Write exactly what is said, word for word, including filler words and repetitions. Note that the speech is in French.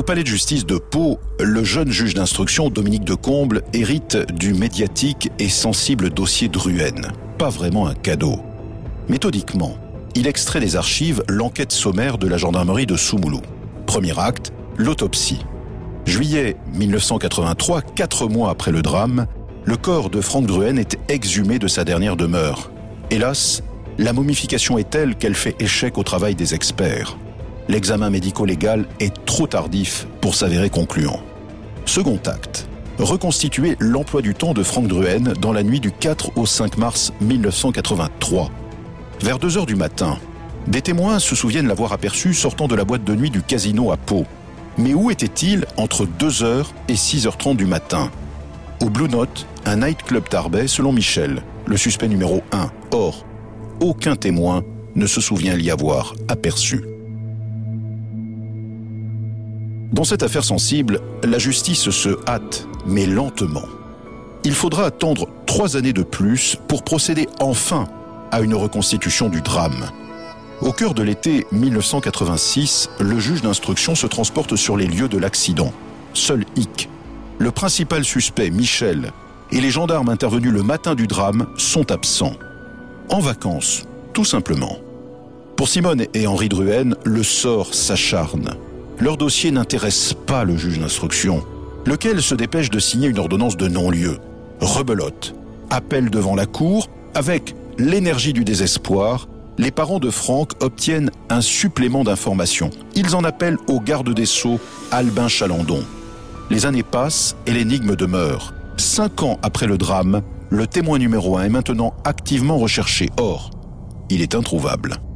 palais de justice de Pau, le jeune juge d'instruction Dominique de Comble hérite du médiatique et sensible dossier Drouhen. Pas vraiment un cadeau. Méthodiquement, il extrait des archives l'enquête sommaire de la gendarmerie de Soumoulou. Premier acte, l'autopsie. Juillet mille neuf cent quatre-vingt-trois, quatre mois après le drame, le corps de Franck Drouhen est exhumé de sa dernière demeure. Hélas, la momification est telle qu'elle fait échec au travail des experts. L'examen médico-légal est trop tardif pour s'avérer concluant. Second acte, reconstituer l'emploi du temps de Franck Drouhen dans la nuit du quatre au cinq mars mille neuf cent quatre-vingt-trois. Vers deux heures du matin, des témoins se souviennent l'avoir aperçu sortant de la boîte de nuit du casino à Pau. Mais où était-il entre deux heures et six heures trente du matin? Au Blue Note, un nightclub tarbais selon Michel, le suspect numéro un. Or, aucun témoin ne se souvient l'y avoir aperçu. Dans cette affaire sensible, la justice se hâte, mais lentement. Il faudra attendre trois années de plus pour procéder enfin à une reconstitution du drame. Au cœur de l'été mille neuf cent quatre-vingt-six, le juge d'instruction se transporte sur les lieux de l'accident. Seul hic, le principal suspect, Michel, et les gendarmes intervenus le matin du drame sont absents. En vacances, tout simplement. Pour Simone et Henri Drouhen, le sort s'acharne. Leur dossier n'intéresse pas le juge d'instruction, lequel se dépêche de signer une ordonnance de non-lieu. Rebelote, appel devant la cour, avec l'énergie du désespoir, les parents de Franck obtiennent un supplément d'informations. Ils en appellent au garde des Sceaux, Albin Chalandon. Les années passent et l'énigme demeure. Cinq ans après le drame, le témoin numéro un est maintenant activement recherché. Or, il est introuvable.